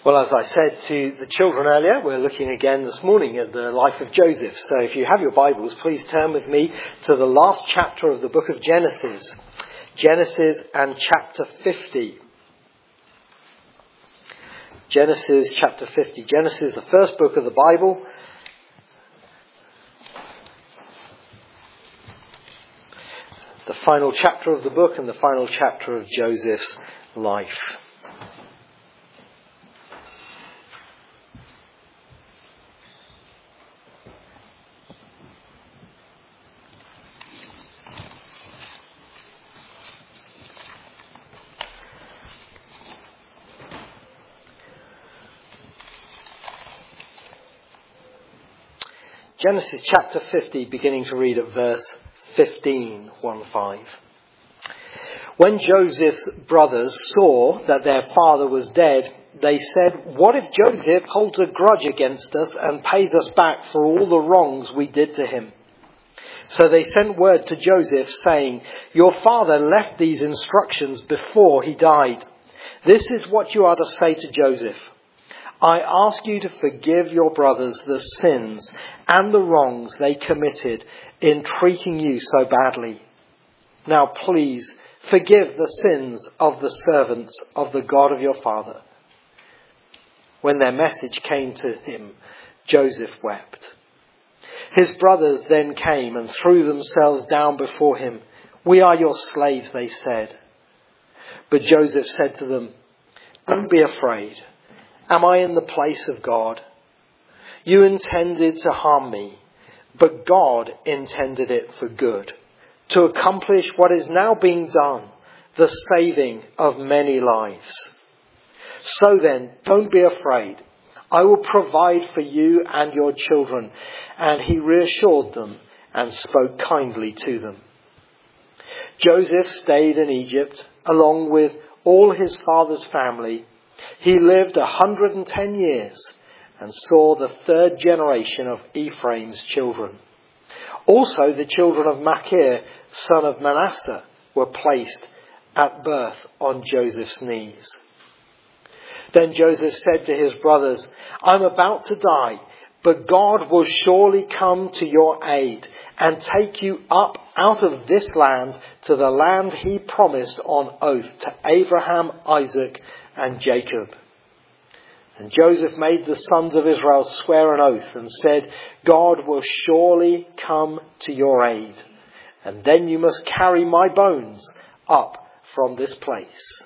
Well, as I said to the children earlier, we're looking again this morning at the life of Joseph. So if you have your Bibles, please turn with me to the last chapter of the book of Genesis. Genesis and chapter 50. Genesis chapter 50. Genesis, the first book of the Bible. The final chapter of the book and the final chapter of Joseph's life. Genesis chapter 50, beginning to read at verse 15, 1-5. When Joseph's brothers saw that their father was dead, they said, "What if Joseph holds a grudge against us and pays us back for all the wrongs we did to him?" So they sent word to Joseph saying, "Your father left these instructions before he died. This is what you are to say to Joseph. I ask you to forgive your brothers the sins and the wrongs they committed in treating you so badly. Now please forgive the sins of the servants of the God of your father." When their message came to him, Joseph wept. His brothers then came and threw themselves down before him. "We are your slaves," they said. But Joseph said to them, "Don't be afraid. Am I in the place of God? You intended to harm me, but God intended it for good, to accomplish what is now being done, the saving of many lives. So then, don't be afraid. I will provide for you and your children." And he reassured them and spoke kindly to them. Joseph stayed in Egypt along with all his father's family. He lived 110 years and saw the third generation of Ephraim's children. Also the children of Machir, son of Manasseh, were placed at birth on Joseph's knees. Then Joseph said to his brothers, "I'm about to die, but God will surely come to your aid and take you up out of this land to the land he promised on oath to Abraham, Isaac, and Jacob." And Joseph made the sons of Israel swear an oath and said, "God will surely come to your aid, and then you must carry my bones up from this place."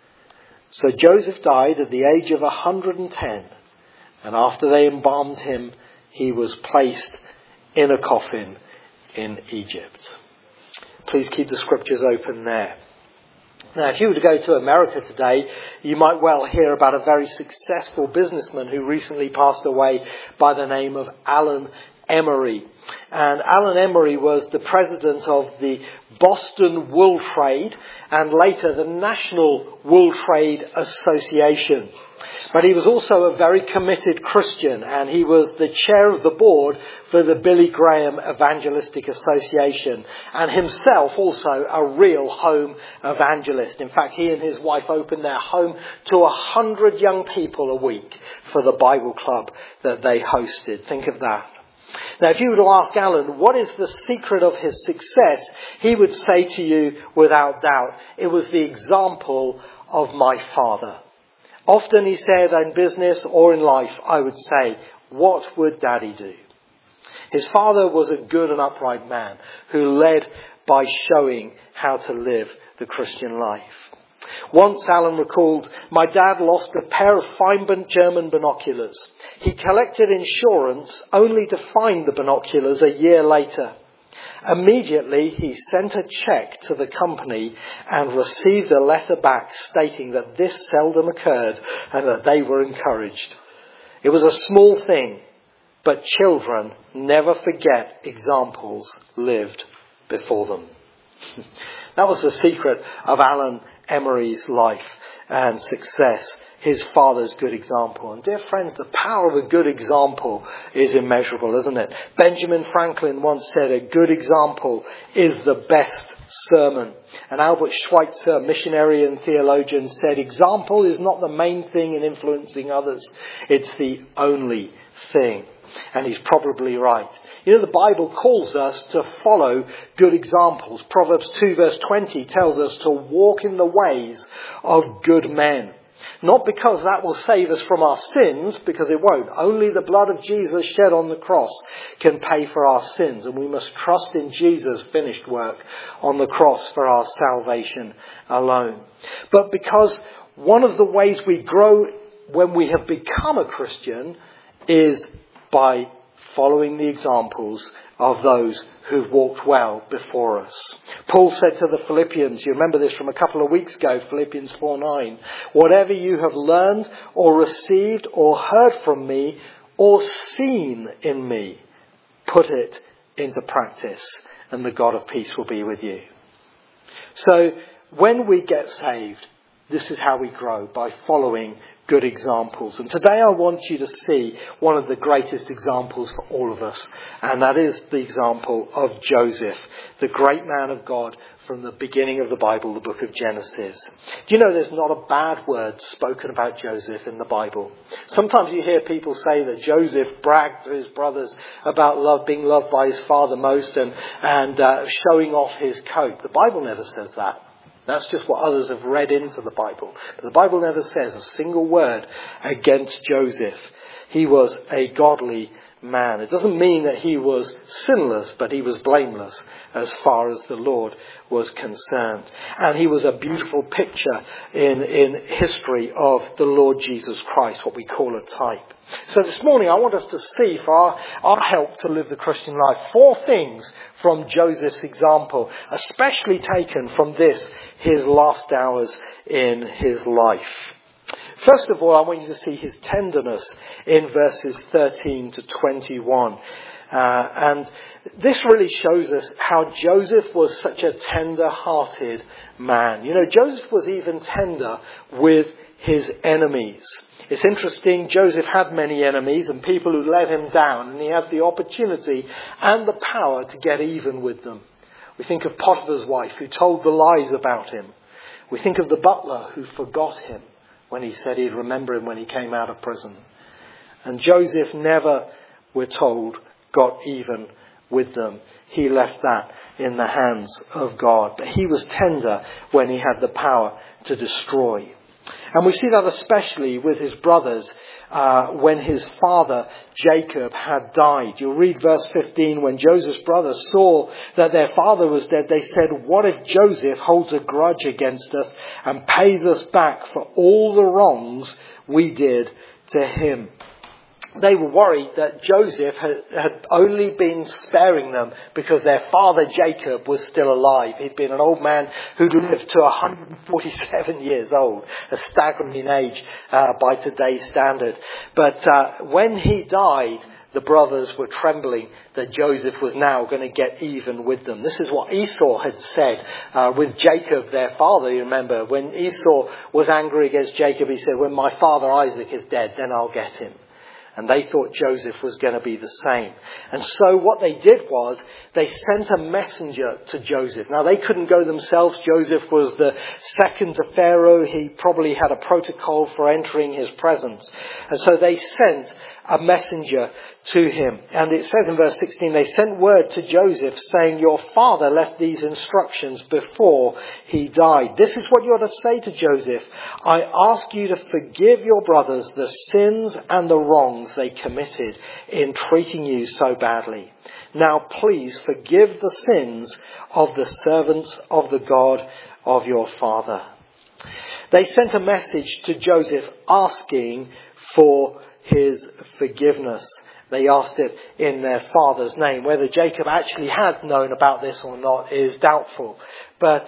So Joseph died at the age of 110, and after they embalmed him, he was placed in a coffin in Egypt. Please keep the scriptures open there. Now, if you were to go to America today, you might well hear about a very successful businessman who recently passed away by the name of Alan Emery. And Alan Emery was the president of the Boston Wool Trade and later the National Wool Trade Association. But he was also a very committed Christian, and he was the chair of the board for the Billy Graham Evangelistic Association, and himself also a real home evangelist. In fact, he and his wife opened their home to 100 young people a week for the Bible club that they hosted. Think of that. Now, if you were to ask Alan, what is the secret of his success, he would say to you without doubt, it was the example of my father. Often he said in business or in life, I would say, what would Daddy do? His father was a good and upright man who led by showing how to live the Christian life. Once Alan recalled, "My dad lost a pair of fine German binoculars. He collected insurance only to find the binoculars a year later. Immediately, he sent a cheque to the company and received a letter back stating that this seldom occurred and that they were encouraged. It was a small thing, but children never forget examples lived before them." That was the secret of Alan Emery's life and success. His father's good example. And dear friends, the power of a good example is immeasurable, isn't it? Benjamin Franklin once said, "A good example is the best sermon. And Albert Schweitzer, missionary and theologian, said, example is not the main thing in influencing others. It's the only thing. And he's probably right. You know, the Bible calls us to follow good examples. Proverbs 2 verse 20 tells us to walk in the ways of good men. Not because that will save us from our sins, because it won't. Only the blood of Jesus shed on the cross can pay for our sins. And we must trust in Jesus' finished work on the cross for our salvation alone. But because one of the ways we grow when we have become a Christian is by following the examples of those who've walked well before us. Paul said to the Philippians, you remember this from a couple of weeks ago, Philippians 4:9, whatever you have learned or received or heard from me or seen in me, put it into practice and the God of peace will be with you. So when we get saved, this is how we grow, by following good examples. And today I want you to see one of the greatest examples for all of us. And that is the example of Joseph, the great man of God from the beginning of the Bible, the book of Genesis. Do you know there's not a bad word spoken about Joseph in the Bible? Sometimes you hear people say that Joseph bragged to his brothers about being loved by his father most and showing off his coat. The Bible never says that. That's just what others have read into the Bible. But the Bible never says a single word against Joseph. He was a godly man. It doesn't mean that he was sinless, but he was blameless as far as the Lord was concerned. And he was a beautiful picture in history of the Lord Jesus Christ, what we call a type. So this morning I want us to see, for our help to live the Christian life, 4 things from Joseph's example, especially taken from his last hours in his life. First of all, I want you to see his tenderness in verses 13 to 21. And this really shows us how Joseph was such a tender-hearted man. You know, Joseph was even tender with his enemies. It's interesting, Joseph had many enemies and people who let him down, and he had the opportunity and the power to get even with them. We think of Potiphar's wife who told the lies about him. We think of the butler who forgot him when he said he'd remember him when he came out of prison. And Joseph never, we're told, got even with them. He left that in the hands of God. But he was tender when he had the power to destroy. And we see that especially with his brothers when his father Jacob had died. You'll read verse 15. When Joseph's brothers saw that their father was dead, they said, what if Joseph holds a grudge against us and pays us back for all the wrongs we did to him? They were worried that Joseph had only been sparing them because their father Jacob was still alive. He'd been an old man who'd lived to 147 years old, a staggering age by today's standard. But when he died, the brothers were trembling that Joseph was now going to get even with them. This is what Esau had said with Jacob, their father. You remember, when Esau was angry against Jacob, he said, when my father Isaac is dead, then I'll get him. And they thought Joseph was going to be the same. And so what they did was they sent a messenger to Joseph. Now they couldn't go themselves. Joseph was the second to Pharaoh. He probably had a protocol for entering his presence. And so they sent a messenger to him. And it says in verse 16, they sent word to Joseph saying, your father left these instructions before he died. This is what you ought to say to Joseph. I ask you to forgive your brothers the sins and the wrongs they committed in treating you so badly. Now please forgive the sins of the servants of the God of your father. They sent a message to Joseph asking for his forgiveness. They asked it in their father's name. Whether Jacob actually had known about this or not is doubtful. But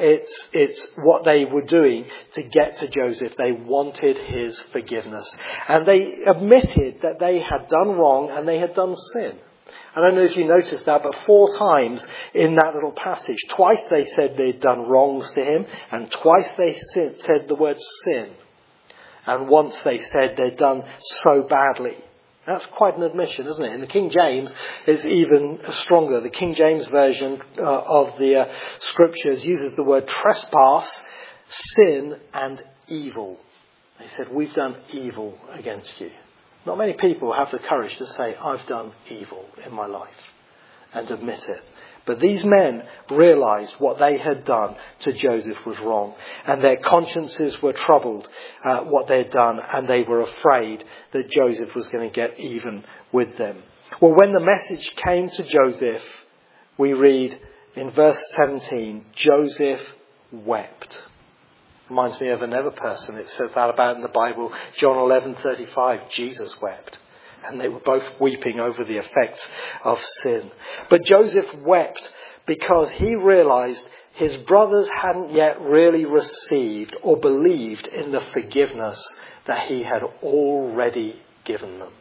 it's what they were doing to get to Joseph. They wanted his forgiveness. And they admitted that they had done wrong and they had done sin. I don't know if you noticed that, but 4 times in that little passage, twice they said they'd done wrongs to him, and twice they said the word sin. And once they said they'd done so badly. That's quite an admission, isn't it? In the King James, it's even stronger. The King James version of the scriptures uses the word trespass, sin and evil. He said, we've done evil against you. Not many people have the courage to say, I've done evil in my life, and admit it. But these men realized what they had done to Joseph was wrong, and their consciences were troubled at what they had done, and they were afraid that Joseph was going to get even with them. Well, when the message came to Joseph, we read in verse 17, Joseph wept. Reminds me of another person. It says that about in the Bible, John 11:35, Jesus wept. And they were both weeping over the effects of sin. But Joseph wept because he realized his brothers hadn't yet really received or believed in the forgiveness that he had already given them.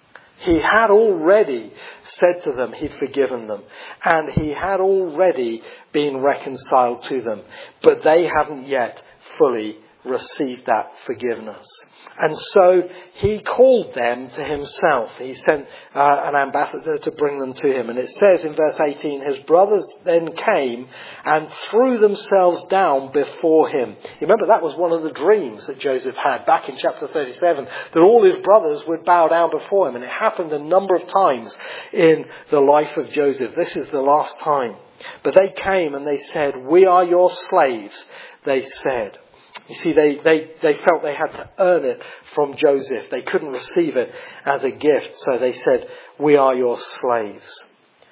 He had already said to them he'd forgiven them, and he had already been reconciled to them, but they haven't yet fully received that forgiveness. And so he called them to himself. He sent an ambassador to bring them to him. And it says in verse 18, his brothers then came and threw themselves down before him. You remember that was one of the dreams that Joseph had back in chapter 37, that all his brothers would bow down before him. And it happened a number of times in the life of Joseph. This is the last time. But they came and they said, we are your slaves, they said. You see, they felt they had to earn it from Joseph. They couldn't receive it as a gift. So they said, we are your slaves.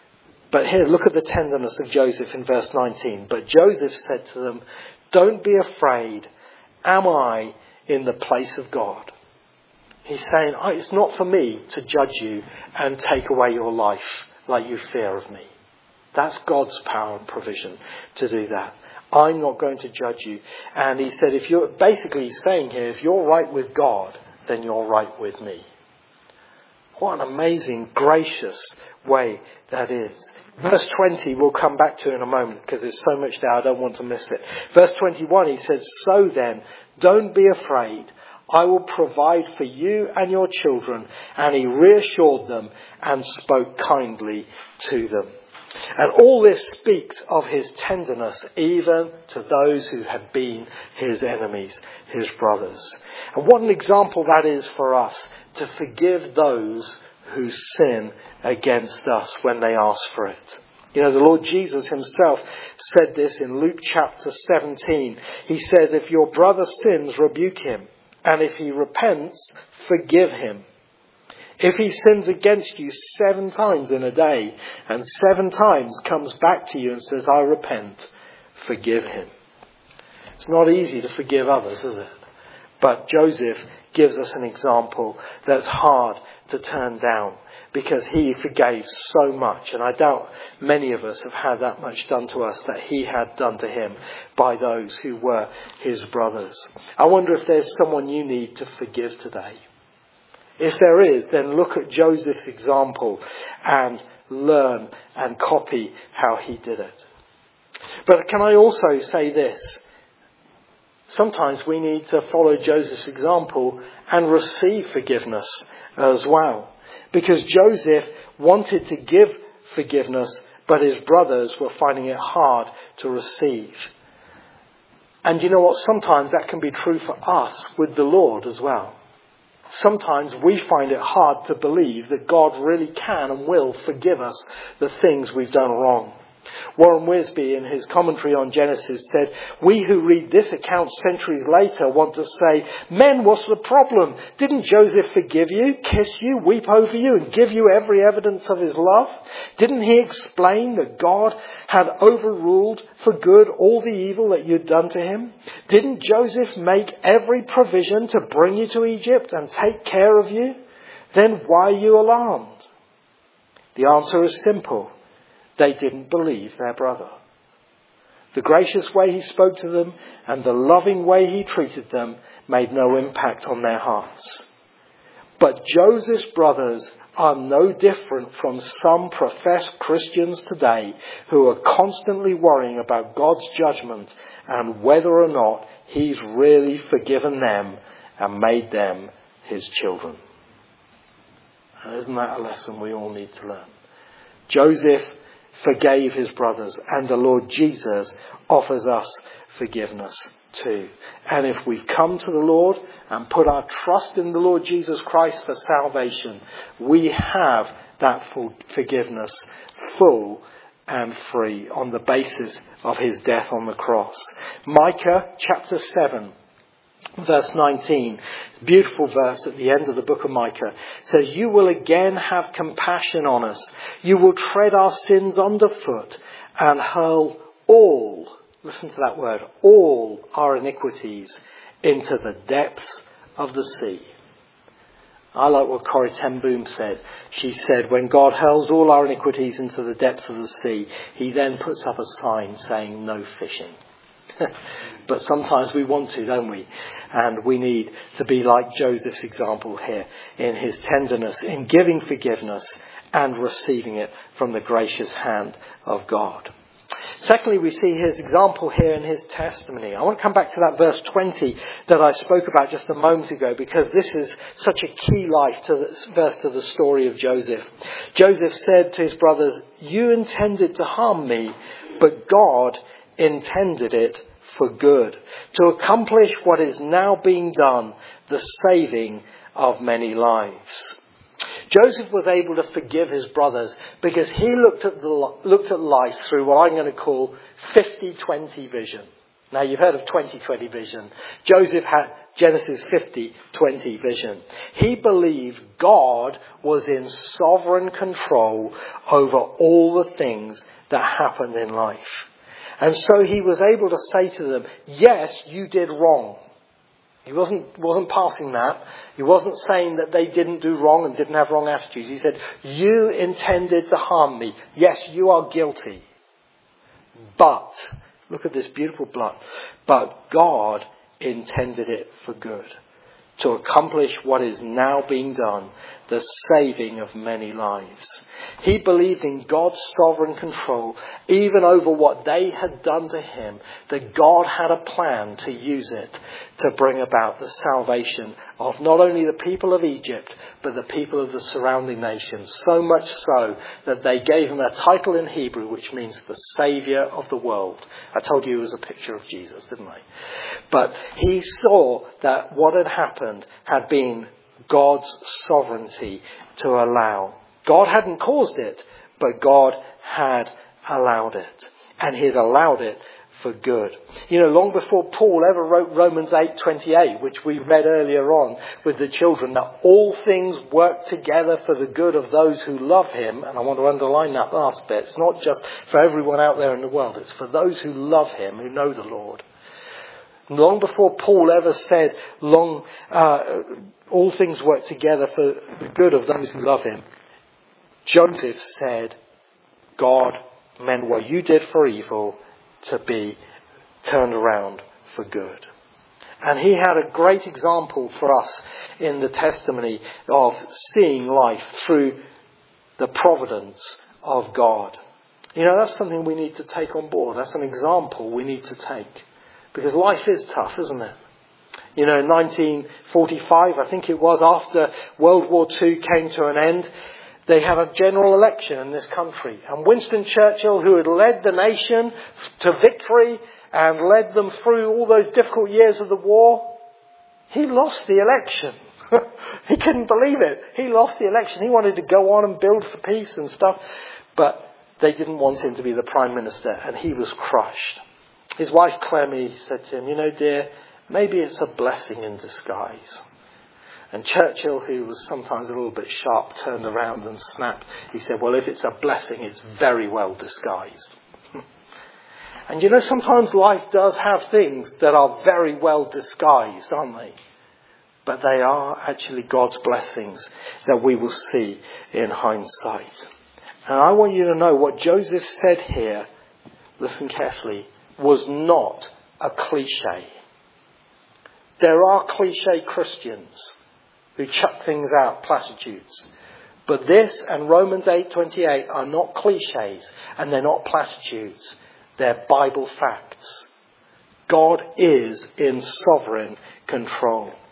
But here, look at the tenderness of Joseph in verse 19. But Joseph said to them, don't be afraid. Am I in the place of God? He's saying, it's not for me to judge you and take away your life like you fear of me. That's God's power and provision to do that. I'm not going to judge you. And he said, if you're saying here, if you're right with God, then you're right with me. What an amazing, gracious way that is. Verse 20 we'll come back to in a moment because there's so much there, I don't want to miss it. Verse 21, he says, so then, don't be afraid. I will provide for you and your children. And he reassured them and spoke kindly to them. And all this speaks of his tenderness even to those who had been his enemies, his brothers. And what an example that is for us, to forgive those who sin against us when they ask for it. You know, the Lord Jesus himself said this in Luke chapter 17. He says, if your brother sins, rebuke him. And if he repents, forgive him. If he sins against you 7 times in a day and 7 times comes back to you and says, I repent, forgive him. It's not easy to forgive others, is it? But Joseph gives us an example that's hard to turn down because he forgave so much. And I doubt many of us have had that much done to us that he had done to him by those who were his brothers. I wonder if there's someone you need to forgive today. If there is, then look at Joseph's example and learn and copy how he did it. But can I also say this? Sometimes we need to follow Joseph's example and receive forgiveness as well. Because Joseph wanted to give forgiveness, but his brothers were finding it hard to receive. And you know what? Sometimes that can be true for us with the Lord as well. Sometimes we find it hard to believe that God really can and will forgive us the things we've done wrong. Warren Wiersbe, in his commentary on Genesis, said, we who read this account centuries later want to say, men, what's the problem? Didn't Joseph forgive you, kiss you, weep over you, and give you every evidence of his love? Didn't he explain that God had overruled for good all the evil that you'd done to him? Didn't Joseph make every provision to bring you to Egypt and take care of you? Then why are you alarmed? The answer is simple. They didn't believe their brother. The gracious way he spoke to them and the loving way he treated them made no impact on their hearts. But Joseph's brothers are no different from some professed Christians today who are constantly worrying about God's judgment and whether or not he's really forgiven them and made them his children. And isn't that a lesson we all need to learn? Joseph forgave his brothers, and the Lord Jesus offers us forgiveness too. And if we come to the Lord and put our trust in the Lord Jesus Christ for salvation, we have that full forgiveness, full and free, on the basis of his death on the cross. Micah chapter 7, verse 19, it's a beautiful verse at the end of the book of Micah, says, "You will again have compassion on us. You will tread our sins underfoot and hurl all," listen to that word, "all our iniquities into the depths of the sea." I like what Corrie ten Boom said. She said, when God hurls all our iniquities into the depths of the sea, he then puts up a sign saying no fishing. But sometimes we want to, don't we? And we need to be like Joseph's example here, in his tenderness, in giving forgiveness and receiving it from the gracious hand of God. Secondly, we see his example here in his testimony. I want to come back to that verse 20 that I spoke about just a moment ago, because this is such a key verse to the story of Joseph. Joseph said to his brothers, "You intended to harm me, but God intended it for good, to accomplish what is now being done, the saving of many lives." Joseph was able to forgive his brothers because he looked at life through what I'm going to call 50-20 vision. Now, you've heard of 20-20 vision. Joseph had Genesis 50-20 vision. He believed God was in sovereign control over all the things that happened in life. And so he was able to say to them, yes, you did wrong. He wasn't passing that. He wasn't saying that they didn't do wrong and didn't have wrong attitudes. He said, you intended to harm me. Yes, you are guilty. But, look at this beautiful but God intended it for good, to accomplish what is now being done, the saving of many lives. He believed in God's sovereign control, even over what they had done to him, that God had a plan to use it to bring about the salvation of not only the people of Egypt, but the people of the surrounding nations. So much so that they gave him a title in Hebrew, which means the Saviour of the world. I told you it was a picture of Jesus, didn't I? But he saw that what had happened had been God's sovereignty to allow. God hadn't caused it, but God had allowed it. And he had allowed it for good. You know, long before Paul ever wrote Romans 8:28, which we read earlier on with the children, that all things work together for the good of those who love him. And I want to underline that last bit. It's not just for everyone out there in the world. It's for those who love him, who know the Lord. Long before Paul ever said, all things work together for the good of those who love him, Joseph said, God meant what you did for evil to be turned around for good. And he had a great example for us in the testimony of seeing life through the providence of God. You know, that's something we need to take on board. That's an example we need to take. Because life is tough, isn't it? You know, in 1945, I think it was, after World War II came to an end, they had a general election in this country. And Winston Churchill, who had led the nation to victory and led them through all those difficult years of the war, he lost the election. He couldn't believe it. He lost the election. He wanted to go on and build for peace and stuff. But they didn't want him to be the Prime Minister, and he was crushed. His wife Clemmy said to him, you know, dear, maybe it's a blessing in disguise. And Churchill, who was sometimes a little bit sharp, turned around and snapped. He said, well, if it's a blessing, it's very well disguised. And you know, sometimes life does have things that are very well disguised, aren't they? But they are actually God's blessings that we will see in hindsight. And I want you to know what Joseph said here, listen carefully, was not a cliche. There are cliche Christians who chuck things out, platitudes. But this and Romans 8:28 are not cliches, and they're not platitudes. They're Bible facts. God is in sovereign control.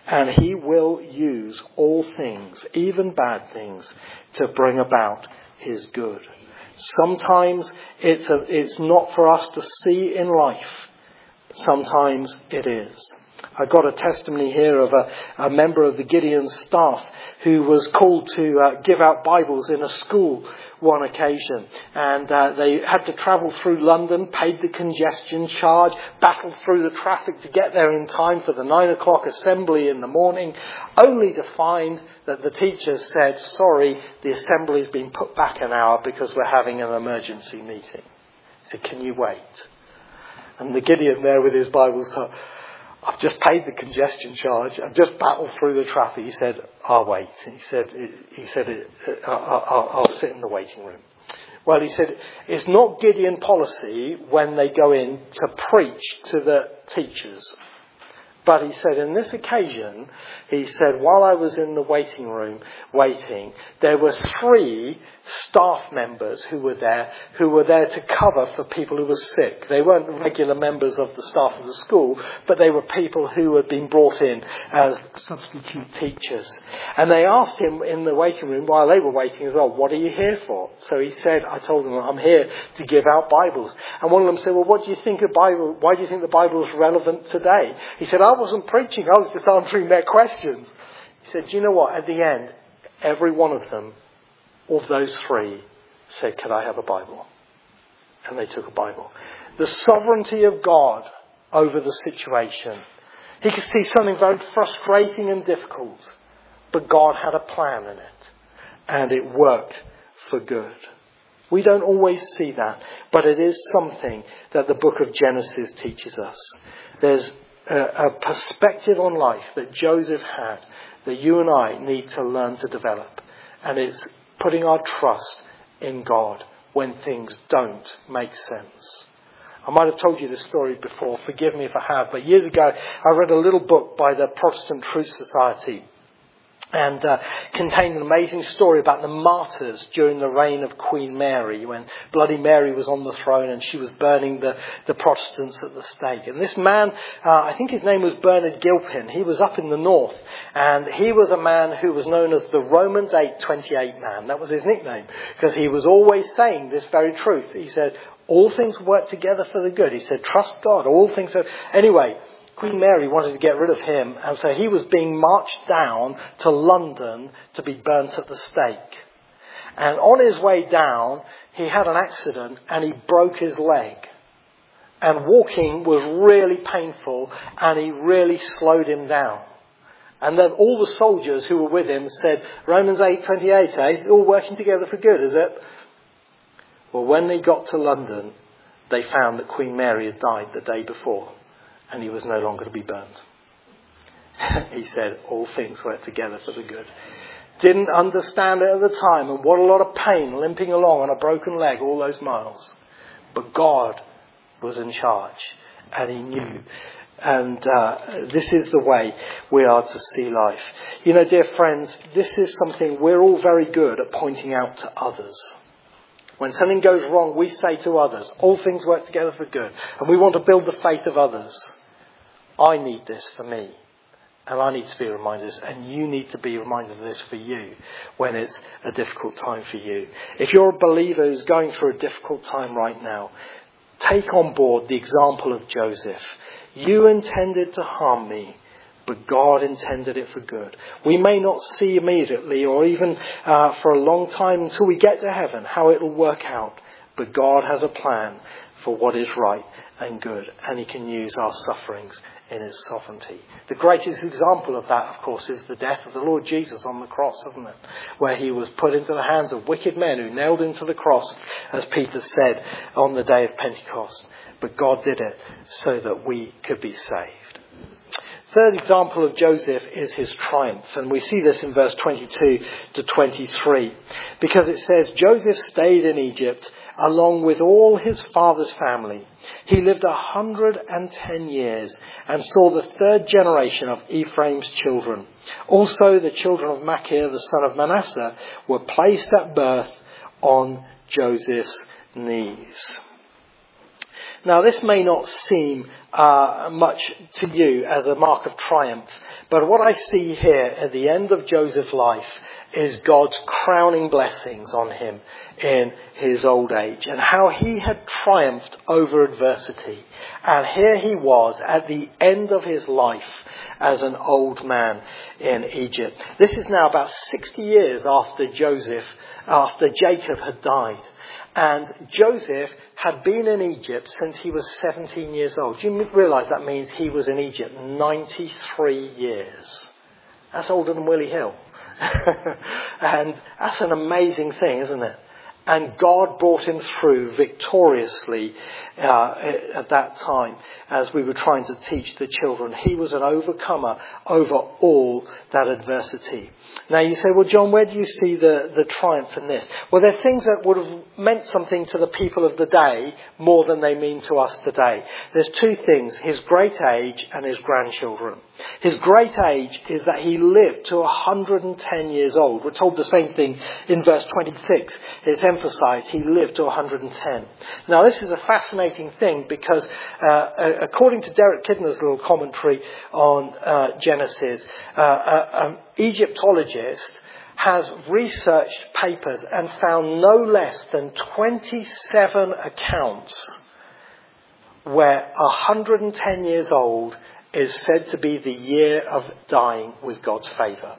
And he will use all things, even bad things, to bring about his good. Sometimes it's not for us to see in life. Sometimes it is. I got a testimony here of a member of the Gideon staff who was called to give out Bibles in a school one occasion. And they had to travel through London, paid the congestion charge, battled through the traffic to get there in time for the 9 o'clock assembly in the morning, only to find that the teachers said, sorry, the assembly's been put back an hour because we're having an emergency meeting. He said, can you wait? And the Gideon there with his Bible thought, I've just paid the congestion charge. I've just battled through the traffic. He said, I'll wait. He said, I'll sit in the waiting room. Well, he said, it's not Gideon policy when they go in to preach to the teachers. But he said, in this occasion, he said, while I was in the waiting room waiting, there were 3 staff members who were there to cover for people who were sick. They weren't regular members of the staff of the school, but they were people who had been brought in as substitute teachers. And they asked him in the waiting room while they were waiting as well, what are you here for? So he said, I told them, I'm here to give out Bibles. And one of them said, well, what do you think of Bible? Why do you think the Bible is relevant today? He said, I wasn't preaching, I was just answering their questions. He said, do you know what? At the end, every one of them, of those 3, said, can I have a Bible? And they took a Bible. The sovereignty of God over the situation. He could see something very frustrating and difficult, but God had a plan in it, and it worked for good. We don't always see that, but it is something that the book of Genesis teaches us. There's a perspective on life that Joseph had that you and I need to learn to develop. And it's putting our trust in God when things don't make sense. I might have told you this story before, forgive me if I have, but years ago I read a little book by the Protestant Truth Society, and contained an amazing story about the martyrs during the reign of Queen Mary, when Bloody Mary was on the throne and she was burning the Protestants at the stake. And this man, I think his name was Bernard Gilpin, he was up in the north, and he was a man who was known as the Romans 8:28 man. That was his nickname, because he was always saying this very truth. He said, all things work together for the good. He said, trust God, all things are... Anyway, Queen Mary wanted to get rid of him, and so he was being marched down to London to be burnt at the stake. And on his way down, he had an accident and he broke his leg. And walking was really painful, and he really slowed him down. And then all the soldiers who were with him said, Romans 8:28, eh? All working together for good, is it? Well, when they got to London, they found that Queen Mary had died the day before, and he was no longer to be burned. He said, all things work together for the good. Didn't understand it at the time, and what a lot of pain limping along on a broken leg all those miles. But God was in charge, and he knew. And this is the way we are to see life. You know, dear friends, this is something we're all very good at pointing out to others. When something goes wrong, we say to others, all things work together for good. And we want to build the faith of others. I need this for me. And I need to be reminded of this. And you need to be reminded of this for you when it's a difficult time for you. If you're a believer who's going through a difficult time right now, take on board the example of Joseph. You intended to harm me, but God intended it for good. We may not see immediately or even for a long time until we get to heaven how it will work out. But God has a plan for what is right and good, and he can use our sufferings in his sovereignty. The greatest example of that, of course, is the death of the Lord Jesus on the cross, isn't it? Where he was put into the hands of wicked men who nailed him to the cross, as Peter said on the day of Pentecost. But God did it so that we could be saved. Third example of Joseph is his triumph, and we see this in verse 22 to 23, because it says, Joseph stayed in Egypt along with all his father's family. He lived 110 years and saw the third generation of Ephraim's children. Also the children of Machir, the son of Manasseh, were placed at birth on Joseph's knees. Now, this may not seem much to you as a mark of triumph. But what I see here at the end of Joseph's life is God's crowning blessings on him in his old age, and how he had triumphed over adversity. And here he was at the end of his life as an old man in Egypt. This is now about 60 years after Jacob had died. And Joseph had been in Egypt since he was 17 years old. Do you realise that means he was in Egypt 93 years? That's older than Willie Hill. And that's an amazing thing, isn't it? And God brought him through victoriously at that time as we were trying to teach the children. He was an overcomer over all that adversity. Now you say, well, John, where do you see the triumph in this? Well, there are things that would have meant something to the people of the day more than they mean to us today. There's two things, his great age and his grandchildren. His great age is that he lived to 110 years old. We're told the same thing in verse 26. It's emphasized he lived to 110. Now this is a fascinating thing because according to Derek Kidner's little commentary on Genesis, an Egyptologist has researched papers and found no less than 27 accounts where 110 years old is said to be the year of dying with God's favour.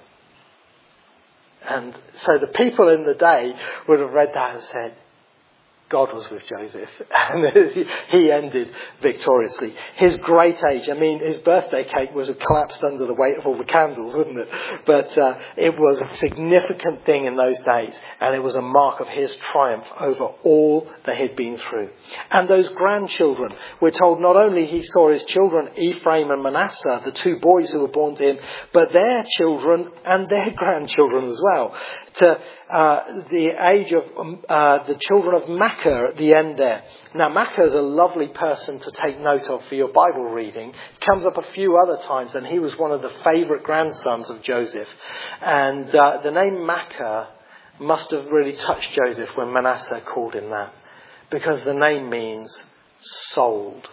And so the people in the day would have read that and said, God was with Joseph, and he ended victoriously. His great age, I mean, his birthday cake was collapsed under the weight of all the candles, wasn't it? But it was a significant thing in those days, and it was a mark of his triumph over all that he'd been through. And those grandchildren, we're told not only he saw his children, Ephraim and Manasseh, the two boys who were born to him, but their children and their grandchildren as well, to the age of the children of Machir at the end there. Now, Machir is a lovely person to take note of for your Bible reading. It comes up a few other times, and he was one of the favourite grandsons of Joseph. And the name Machir must have really touched Joseph when Manasseh called him that, because the name means sold.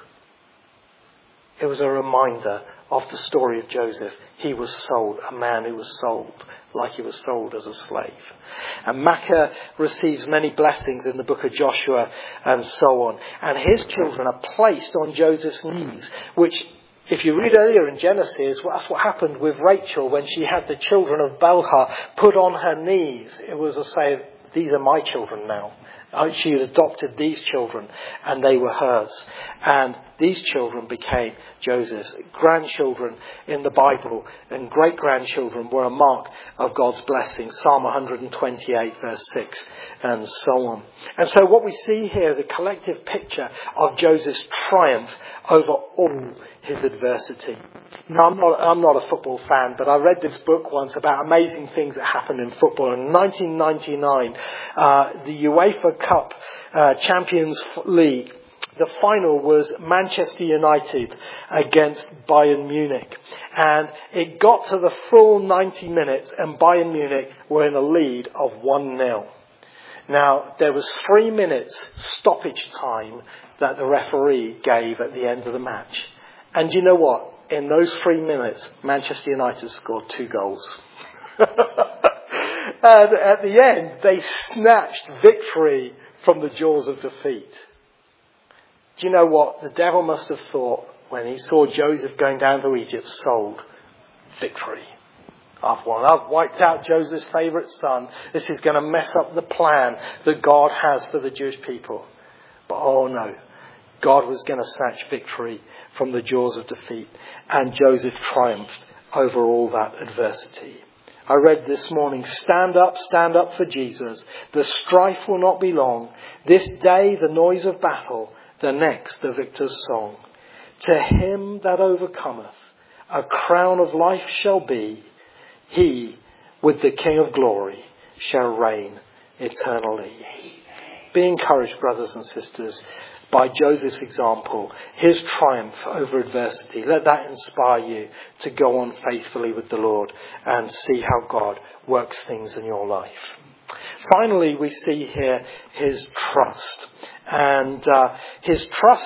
It was a reminder of the story of Joseph. He was sold, a man who was sold, like he was sold as a slave. And Machir receives many blessings in the book of Joshua and so on. And his children are placed on Joseph's knees, which, if you read earlier in Genesis, that's what happened with Rachel when she had the children of Bilhah put on her knees. It was to say, these are my children now. She had adopted these children and they were hers. And these children became Joseph's. Grandchildren in the Bible and great-grandchildren were a mark of God's blessing. Psalm 128 verse 6 and so on. And so what we see here is a collective picture of Joseph's triumph over all his adversity. Now, I'm not a football fan, but I read this book once about amazing things that happened in football. In 1999, the UEFA Cup Champions League, the final was Manchester United against Bayern Munich. And it got to the full 90 minutes and Bayern Munich were in a lead of 1-0. Now, there was 3 minutes stoppage time that the referee gave at the end of the match. And you know what? In those 3 minutes, Manchester United scored 2 goals. And at the end, they snatched victory from the jaws of defeat. Do you know what? The devil must have thought when he saw Joseph going down to Egypt, sold, victory. I've won. I've wiped out Joseph's favourite son. This is going to mess up the plan that God has for the Jewish people. But oh no, God was going to snatch victory from the jaws of defeat. And Joseph triumphed over all that adversity. I read this morning, stand up for Jesus. The strife will not be long. This day the noise of battle, the next the victor's song. To him that overcometh, a crown of life shall be. He, with the King of glory, shall reign eternally. Be encouraged, brothers and sisters, by Joseph's example, his triumph over adversity. Let that inspire you to go on faithfully with the Lord and see how God works things in your life. Finally, we see here his trust. And his trust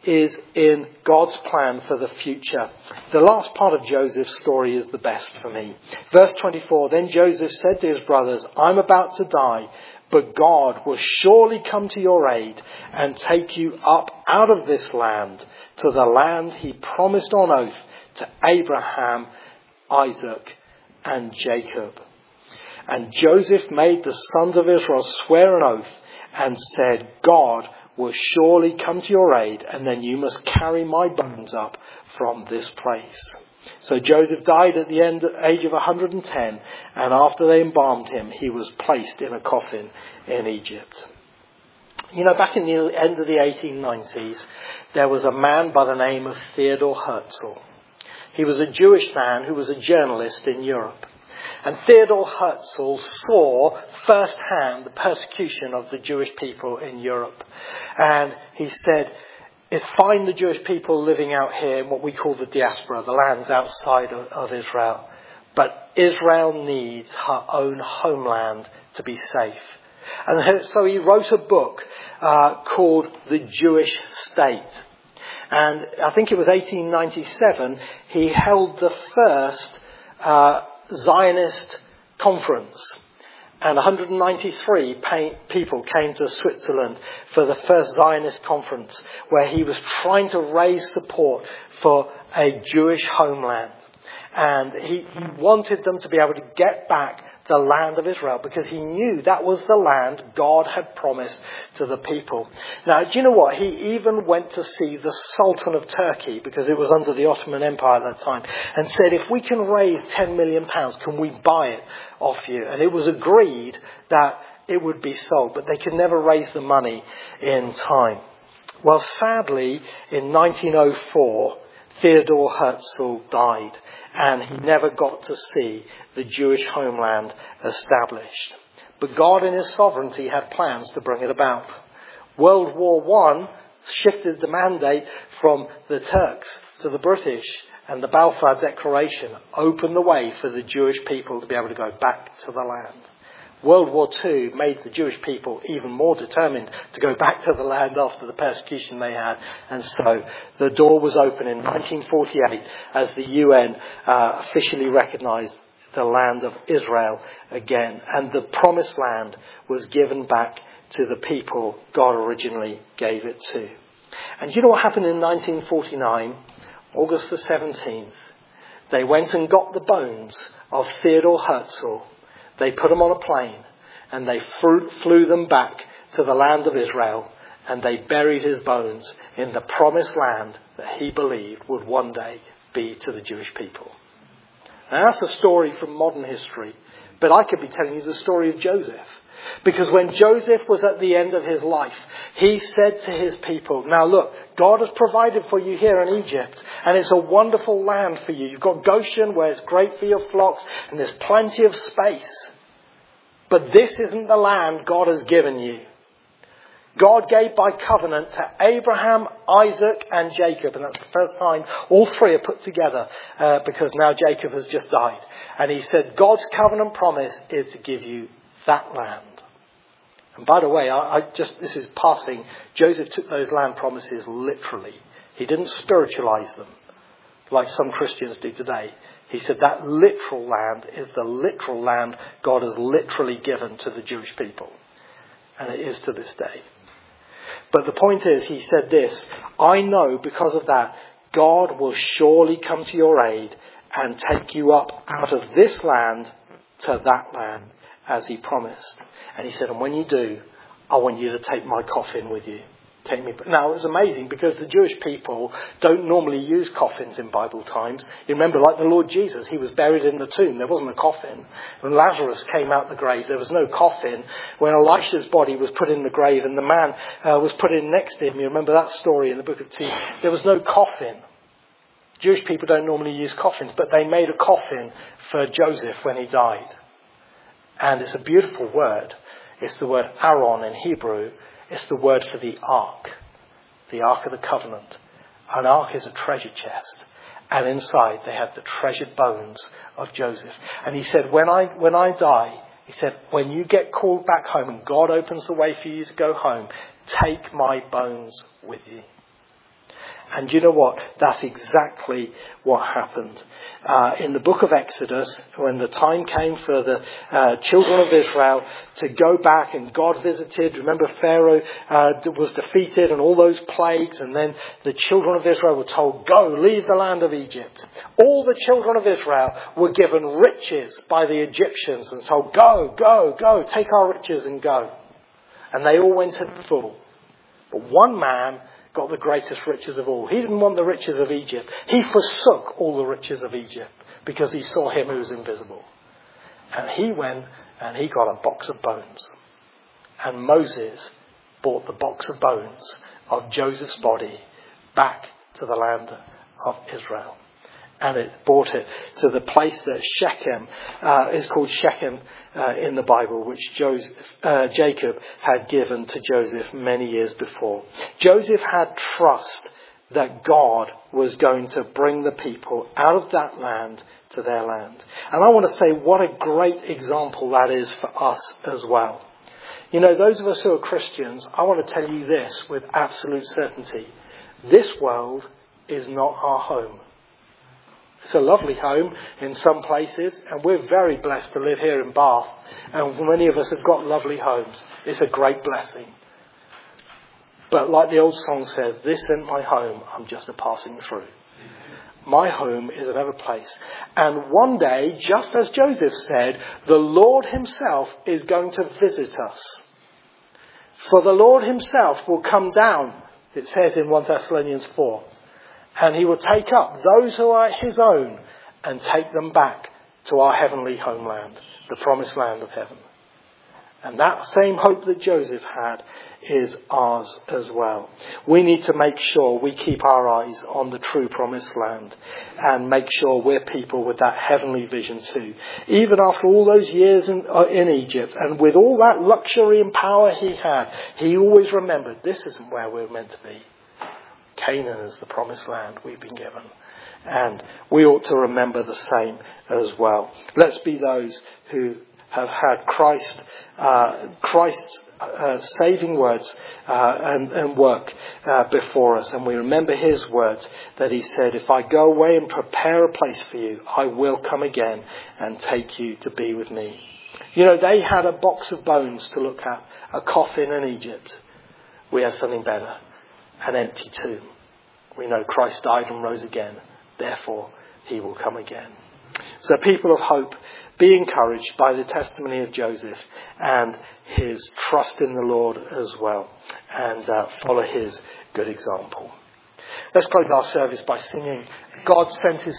is in God's plan for the future. The last part of Joseph's story is the best for me. Verse 24, then Joseph said to his brothers, I'm about to die, but God will surely come to your aid and take you up out of this land to the land he promised on oath to Abraham, Isaac, and Jacob. And Joseph made the sons of Israel swear an oath and said, God will surely come to your aid, and then you must carry my bones up from this place. So Joseph died at the age of 110, and after they embalmed him, he was placed in a coffin in Egypt. You know, back in the end of the 1890s, there was a man by the name of Theodor Herzl. He was a Jewish man who was a journalist in Europe. And Theodor Herzl saw firsthand the persecution of the Jewish people in Europe. And he said, it's fine the Jewish people living out here in what we call the diaspora, the lands outside of Israel. But Israel needs her own homeland to be safe. And so he wrote a book called The Jewish State. And I think it was 1897, he held the first Zionist conference. And 193 people came to Switzerland for the first Zionist conference, where he was trying to raise support for a Jewish homeland. And he wanted them to be able to get back the land of Israel, because he knew that was the land God had promised to the people. Now, do you know what? He even went to see the Sultan of Turkey, because it was under the Ottoman Empire at that time, and said, if we can raise £10 million, can we buy it off you? And it was agreed that it would be sold, but they could never raise the money in time. Well, sadly, in 1904, Theodor Herzl died, and he never got to see the Jewish homeland established. But God in his sovereignty had plans to bring it about. World War I shifted the mandate from the Turks to the British, and the Balfour Declaration opened the way for the Jewish people to be able to go back to the land. World War II made the Jewish people even more determined to go back to the land after the persecution they had. And so the door was open in 1948 as the UN officially recognised the land of Israel again. And the promised land was given back to the people God originally gave it to. And you know what happened in 1949? August the 17th. They went and got the bones of Theodor Herzl. They put them on a plane, and they flew them back to the land of Israel, and they buried his bones in the promised land that he believed would one day be to the Jewish people. Now, that's a story from modern history, but I could be telling you the story of Joseph. Because when Joseph was at the end of his life, he said to his people, now look, God has provided for you here in Egypt, and it's a wonderful land for you. You've got Goshen, where it's great for your flocks, and there's plenty of space. But this isn't the land God has given you. God gave by covenant to Abraham, Isaac, and Jacob. And that's the first time all three are put together, because now Jacob has just died. And he said, God's covenant promise is to give you that land. And by the way, this is passing. Joseph took those land promises literally. He didn't spiritualize them like some Christians do today. He said that literal land is the literal land God has literally given to the Jewish people. And it is to this day. But the point is, he said this, I know because of that, God will surely come to your aid and take you up out of this land to that land, as he promised. And he said, and when you do, I want you to take my coffin with you. Take me. Now, it was amazing because the Jewish people don't normally use coffins in Bible times. You remember, like the Lord Jesus, he was buried in the tomb. There wasn't a coffin. When Lazarus came out the grave, there was no coffin. When Elisha's body was put in the grave and the man was put in next to him, you remember that story in the book of 2, there was no coffin. Jewish people don't normally use coffins, but they made a coffin for Joseph when he died. And it's a beautiful word. It's the word Aaron in Hebrew. It's the word for the ark of the covenant. An ark is a treasure chest. And inside they had the treasured bones of Joseph. And he said, when I die, he said, when you get called back home and God opens the way for you to go home, take my bones with you. And you know what? That's exactly what happened. In the book of Exodus, when the time came for the children of Israel to go back and God visited, remember Pharaoh was defeated and all those plagues, and then the children of Israel were told, go, leave the land of Egypt. All the children of Israel were given riches by the Egyptians and told, go, take our riches and go. And they all went in full. But one man got the greatest riches of all. He didn't want the riches of Egypt. He forsook all the riches of Egypt because he saw him who was invisible. And he went and he got a box of bones. And Moses brought the box of bones of Joseph's body back to the land of Israel. And it brought it to the place that Shechem is called Shechem in the Bible, which Jacob had given to Joseph many years before. Joseph had trust that God was going to bring the people out of that land to their land. And I want to say what a great example that is for us as well. You know, those of us who are Christians, I want to tell you this with absolute certainty. This world is not our home. It's a lovely home in some places, and we're very blessed to live here in Bath. And many of us have got lovely homes. It's a great blessing. But like the old song says, this isn't my home, I'm just a passing through. My home is another place. And one day, just as Joseph said, the Lord himself is going to visit us. For the Lord himself will come down, it says in 1 Thessalonians 4. And he will take up those who are his own and take them back to our heavenly homeland, the promised land of heaven. And that same hope that Joseph had is ours as well. We need to make sure we keep our eyes on the true promised land and make sure we're people with that heavenly vision too. Even after all those years in Egypt and with all that luxury and power he had, he always remembered this isn't where we're meant to be. Canaan is the promised land we've been given. And we ought to remember the same as well. Let's be those who have had Christ's saving words and work before us. And we remember his words that he said, if I go away and prepare a place for you, I will come again and take you to be with me. You know, they had a box of bones to look at, a coffin in Egypt. We have something better. An empty tomb. We know Christ died and rose again. Therefore, he will come again. So people of hope, be encouraged by the testimony of Joseph and his trust in the Lord as well. And follow his good example. Let's close our service by singing, God sent his